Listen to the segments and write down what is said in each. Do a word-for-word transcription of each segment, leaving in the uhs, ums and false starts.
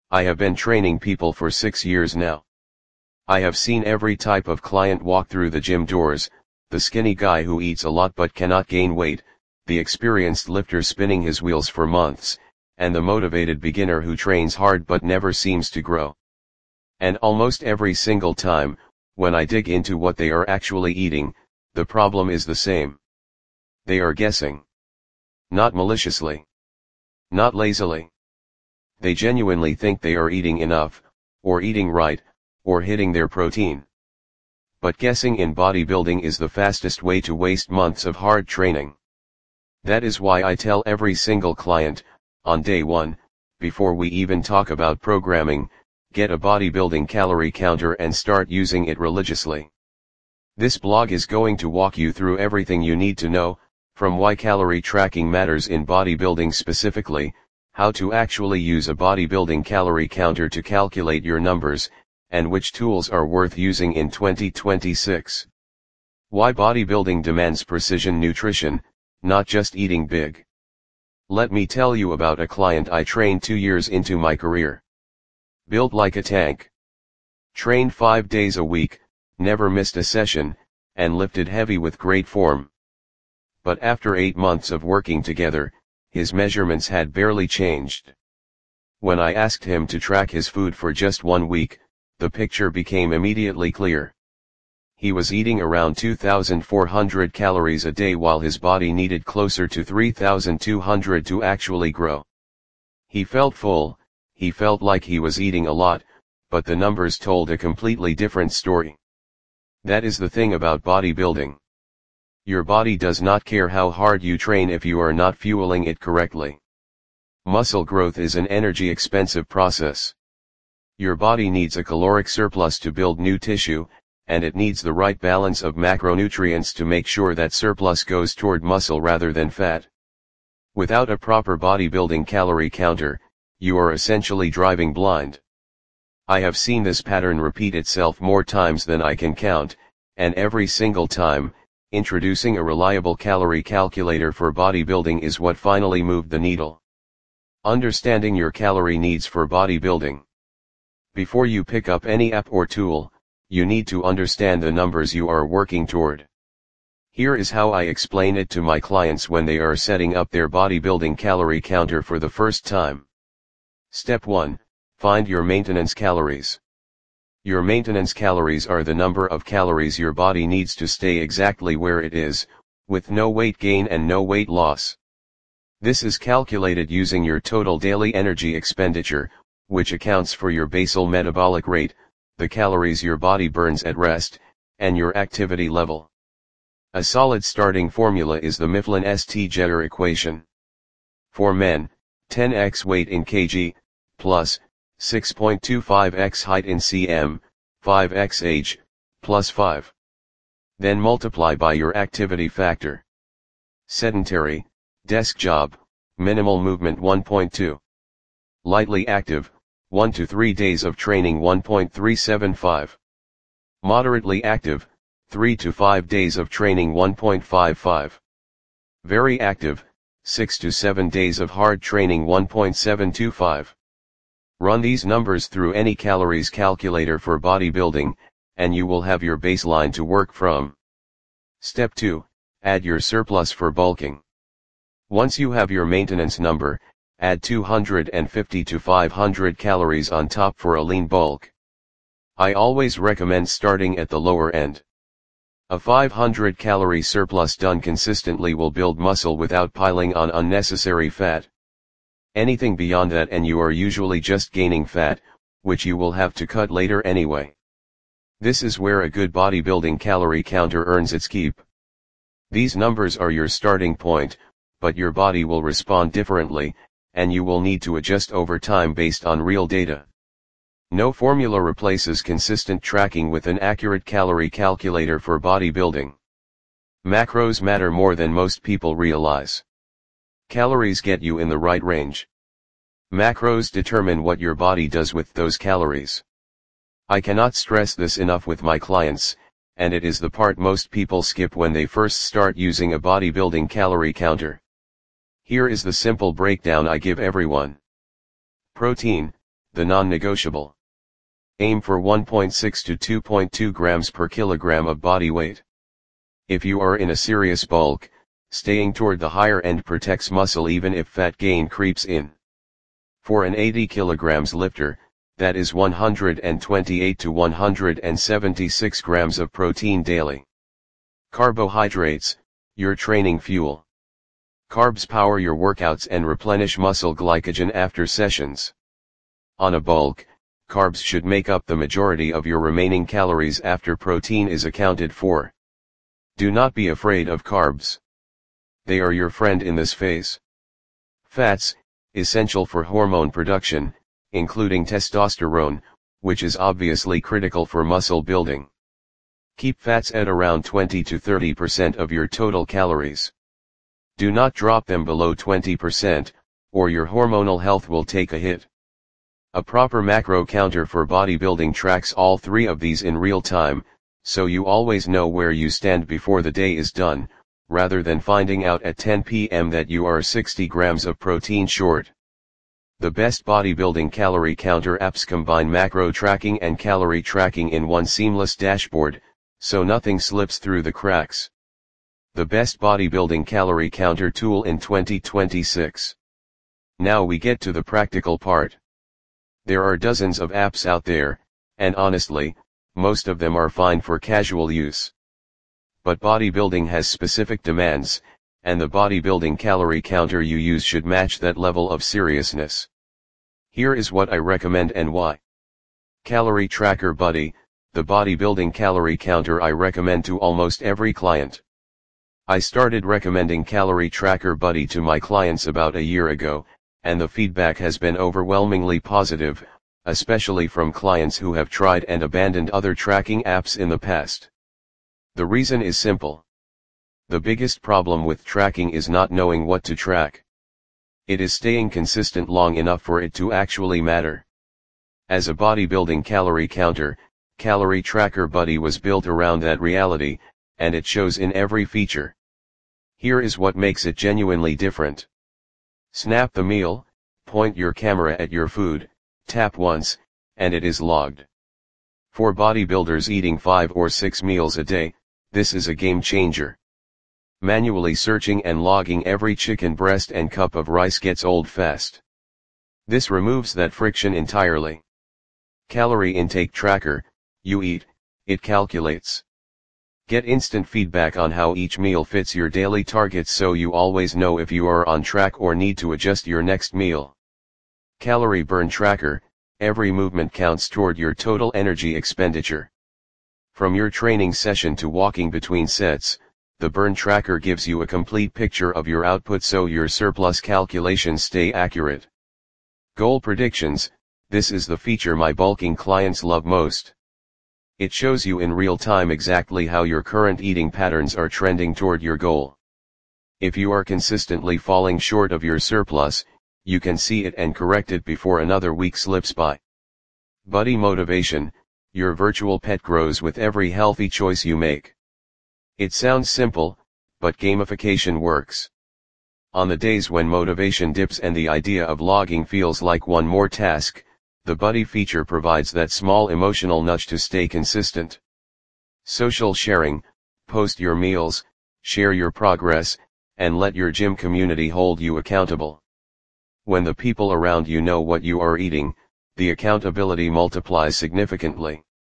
I have been training people for six years now. I have seen every type of client walk through the gym doors, the skinny guy who eats a lot but cannot gain weight, the experienced lifter spinning his wheels for months, and the motivated beginner who trains hard but never seems to grow. And almost every single time, when I dig into what they are actually eating, the problem is the same. They are guessing. Not maliciously. Not lazily. They genuinely think they are eating enough, or eating right, or hitting their protein. But guessing in bodybuilding is the fastest way to waste months of hard training. That is why I tell every single client, on day one, before we even talk about programming, get a bodybuilding calorie counter and start using it religiously. This blog is going to walk you through everything you need to know, from why calorie tracking matters in bodybuilding specifically, how to actually use a bodybuilding calorie counter to calculate your numbers, and which tools are worth using in twenty twenty-six. Why bodybuilding demands precision nutrition, not just eating big. Let me tell you about a client I trained two years into my career. Built like a tank. Trained five days a week, never missed a session, and lifted heavy with great form. But after eight months of working together, his measurements had barely changed. When I asked him to track his food for just one week, the picture became immediately clear. He was eating around two thousand four hundred calories a day while his body needed closer to three thousand two hundred to actually grow. He felt full, he felt like he was eating a lot, but the numbers told a completely different story. That is the thing about bodybuilding. Your body does not care how hard you train if you are not fueling it correctly. Muscle growth is an energy-expensive process. Your body needs a caloric surplus to build new tissue, and it needs the right balance of macronutrients to make sure that surplus goes toward muscle rather than fat. Without a proper bodybuilding calorie counter, you are essentially driving blind. I have seen this pattern repeat itself more times than I can count, and every single time, introducing a reliable calorie calculator for bodybuilding is what finally moved the needle. Understanding your calorie needs for bodybuilding. Before you pick up any app or tool, you need to understand the numbers you are working toward. Here is how I explain it to my clients when they are setting up their bodybuilding calorie counter for the first time. Step one. Find your maintenance calories. Your maintenance calories are the number of calories your body needs to stay exactly where it is, with no weight gain and no weight loss. This is calculated using your total daily energy expenditure, which accounts for your basal metabolic rate, the calories your body burns at rest, and your activity level. A solid starting formula is the Mifflin-St-Jeter equation. For men, ten x weight in kg, plus, six point two five x height in cm, five x age, plus five. Then multiply by your activity factor. Sedentary, desk job, minimal movement one point two. Lightly active, one to three days of training one point three seven five. Moderately active, three to five days of training one point five five. Very active, six to seven days of hard training one point seven two five. Run these numbers through any calories calculator for bodybuilding, and you will have your baseline to work from. Step two. Add your surplus for bulking. Once you have your maintenance number, add two hundred fifty to five hundred calories on top for a lean bulk. I always recommend starting at the lower end. A five hundred calorie surplus done consistently will build muscle without piling on unnecessary fat. Anything beyond that and you are usually just gaining fat, which you will have to cut later anyway. This is where a good bodybuilding calorie counter earns its keep. These numbers are your starting point, but your body will respond differently, and you will need to adjust over time based on real data. No formula replaces consistent tracking with an accurate calorie calculator for bodybuilding. Macros matter more than most people realize. Calories get you in the right range. Macros determine what your body does with those calories. I cannot stress this enough with my clients, and it is the part most people skip when they first start using a bodybuilding calorie counter. Here is the simple breakdown I give everyone. Protein, the non-negotiable. Aim for one point six to two point two grams per kilogram of body weight. If you are in a serious bulk, staying toward the higher end protects muscle even if fat gain creeps in. For an eighty kilograms lifter, that is one hundred twenty-eight to one hundred seventy-six grams of protein daily. Carbohydrates, your training fuel. Carbs power your workouts and replenish muscle glycogen after sessions. On a bulk, carbs should make up the majority of your remaining calories after protein is accounted for. Do not be afraid of carbs. They are your friend in this phase. Fats, essential for hormone production, including testosterone, which is obviously critical for muscle building. Keep fats at around twenty to thirty percent of your total calories. Do not drop them below twenty percent, or your hormonal health will take a hit. A proper macro counter for bodybuilding tracks all three of these in real time, so you always know where you stand before the day is done, rather than finding out at ten p m that you are sixty grams of protein short. The best bodybuilding calorie counter apps combine macro tracking and calorie tracking in one seamless dashboard, so nothing slips through the cracks. The best bodybuilding calorie counter tool in twenty twenty-six. Now we get to the practical part. There are dozens of apps out there, and honestly, most of them are fine for casual use. But bodybuilding has specific demands, and the bodybuilding calorie counter you use should match that level of seriousness. Here is what I recommend and why. Calorie Tracker Buddy, the bodybuilding calorie counter I recommend to almost every client. I started recommending Calorie Tracker Buddy to my clients about a year ago, and the feedback has been overwhelmingly positive, especially from clients who have tried and abandoned other tracking apps in the past. The reason is simple. The biggest problem with tracking is not knowing what to track. It is staying consistent long enough for it to actually matter. As a bodybuilding calorie counter, Calorie Tracker Buddy was built around that reality, and it shows in every feature. Here is what makes it genuinely different. Snap the meal, point your camera at your food, tap once, and it is logged. For bodybuilders eating five or six meals a day, this is a game changer. Manually searching and logging every chicken breast and cup of rice gets old fast. This removes that friction entirely. Calorie Intake Tracker, you eat, it calculates. Get instant feedback on how each meal fits your daily targets so you always know if you are on track or need to adjust your next meal. Calorie Burn Tracker, every movement counts toward your total energy expenditure. From your training session to walking between sets, the Burn Tracker gives you a complete picture of your output so your surplus calculations stay accurate. Goal Predictions, this is the feature my bulking clients love most. It shows you in real time exactly how your current eating patterns are trending toward your goal. If you are consistently falling short of your surplus, you can see it and correct it before another week slips by. Buddy Motivation, your virtual pet grows with every healthy choice you make. It sounds simple, but gamification works. On the days when motivation dips and the idea of logging feels like one more task, the Buddy feature provides that small emotional nudge to stay consistent. Social sharing, post your meals, share your progress, and let your gym community hold you accountable. When the people around you know what you are eating, the accountability multiplies significantly.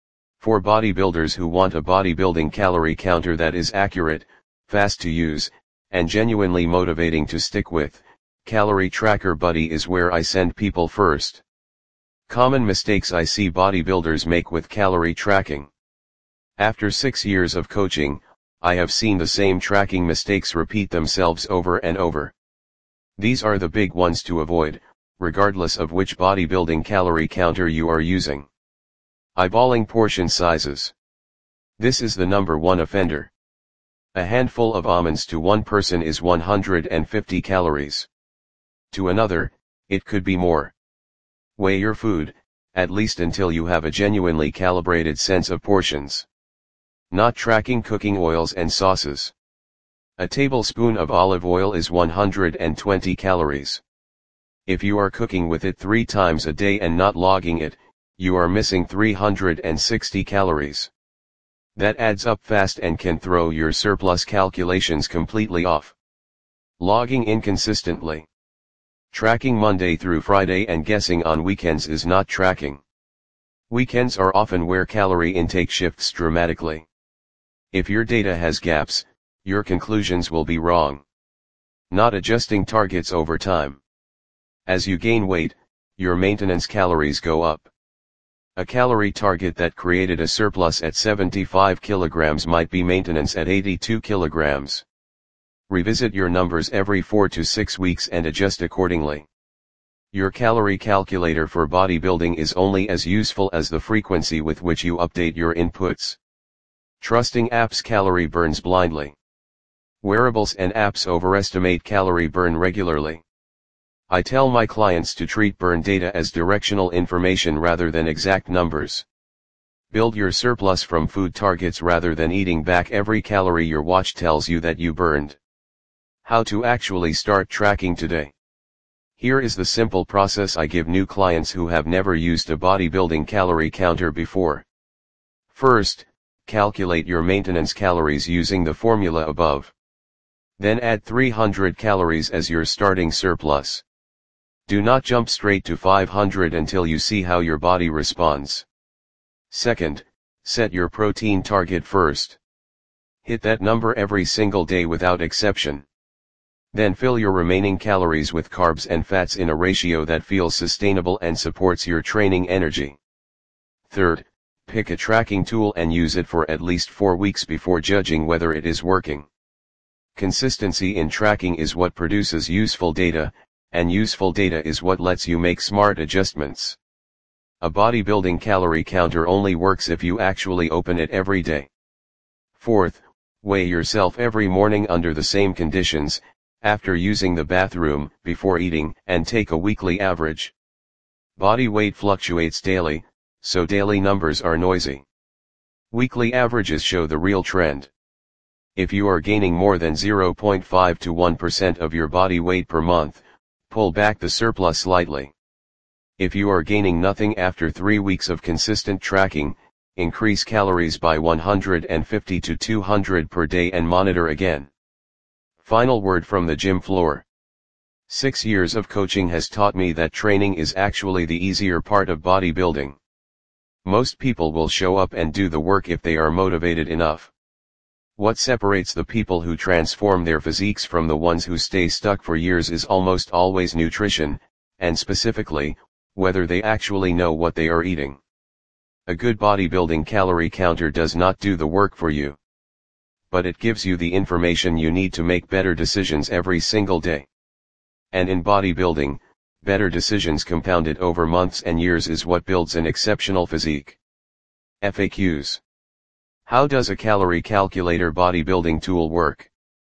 For bodybuilders who want a bodybuilding calorie counter that is accurate, fast to use, and genuinely motivating to stick with, Calorie Tracker Buddy is where I send people first. Common mistakes I see bodybuilders make with calorie tracking. After six years of coaching, I have seen the same tracking mistakes repeat themselves over and over. These are the big ones to avoid, regardless of which bodybuilding calorie counter you are using. Eyeballing portion sizes. This is the number one offender. A handful of almonds to one person is one hundred fifty calories. To another, it could be more. Weigh your food, at least until you have a genuinely calibrated sense of portions. Not tracking cooking oils and sauces. A tablespoon of olive oil is one hundred twenty calories. If you are cooking with it three times a day and not logging it, you are missing three hundred sixty calories. That adds up fast and can throw your surplus calculations completely off. Logging inconsistently. Tracking Monday through Friday and guessing on weekends is not tracking. Weekends are often where calorie intake shifts dramatically. If your data has gaps, your conclusions will be wrong. Not adjusting targets over time. As you gain weight, your maintenance calories go up. A calorie target that created a surplus at seventy-five kilograms might be maintenance at eighty-two kilograms. Revisit your numbers every four to six weeks and adjust accordingly. Your calorie calculator for bodybuilding is only as useful as the frequency with which you update your inputs. Trusting apps' calorie burns blindly. Wearables and apps overestimate calorie burn regularly. I tell my clients to treat burn data as directional information rather than exact numbers. Build your surplus from food targets rather than eating back every calorie your watch tells you that you burned. How to actually start tracking today. Here is the simple process I give new clients who have never used a bodybuilding calorie counter before. First, calculate your maintenance calories using the formula above. Then add three hundred calories as your starting surplus. Do not jump straight to five hundred until you see how your body responds. Second, set your protein target first. Hit that number every single day without exception. Then fill your remaining calories with carbs and fats in a ratio that feels sustainable and supports your training energy. Third, pick a tracking tool and use it for at least four weeks before judging whether it is working. Consistency in tracking is what produces useful data, and useful data is what lets you make smart adjustments. A bodybuilding calorie counter only works if you actually open it every day. Fourth, weigh yourself every morning under the same conditions, after using the bathroom, before eating, and take a weekly average. Body weight fluctuates daily, so daily numbers are noisy. Weekly averages show the real trend. If you are gaining more than zero point five to one percent of your body weight per month, pull back the surplus slightly. If you are gaining nothing after three weeks of consistent tracking, increase calories by one hundred fifty to two hundred per day and monitor again. Final word from the gym floor. Six years of coaching has taught me that training is actually the easier part of bodybuilding. Most people will show up and do the work if they are motivated enough. What separates the people who transform their physiques from the ones who stay stuck for years is almost always nutrition, and specifically, whether they actually know what they are eating. A good bodybuilding calorie counter does not do the work for you. But it gives you the information you need to make better decisions every single day. And in bodybuilding, better decisions compounded over months and years is what builds an exceptional physique. F A Qs. How does a calorie calculator bodybuilding tool work?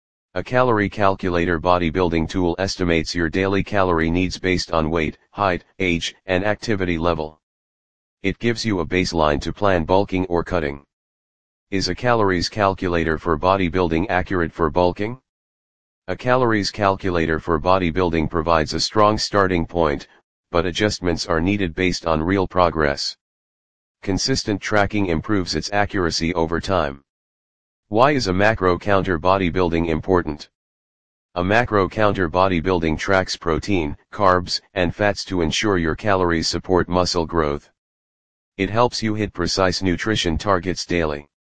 A calorie calculator bodybuilding tool estimates your daily calorie needs based on weight, height, age, and activity level. It gives you a baseline to plan bulking or cutting. Is a calories calculator for bodybuilding accurate for bulking? A calories calculator for bodybuilding provides a strong starting point, but adjustments are needed based on real progress. Consistent tracking improves its accuracy over time. Why is a macro counter bodybuilding important? A macro counter bodybuilding tracks protein, carbs, and fats to ensure your calories support muscle growth. It helps you hit precise nutrition targets daily.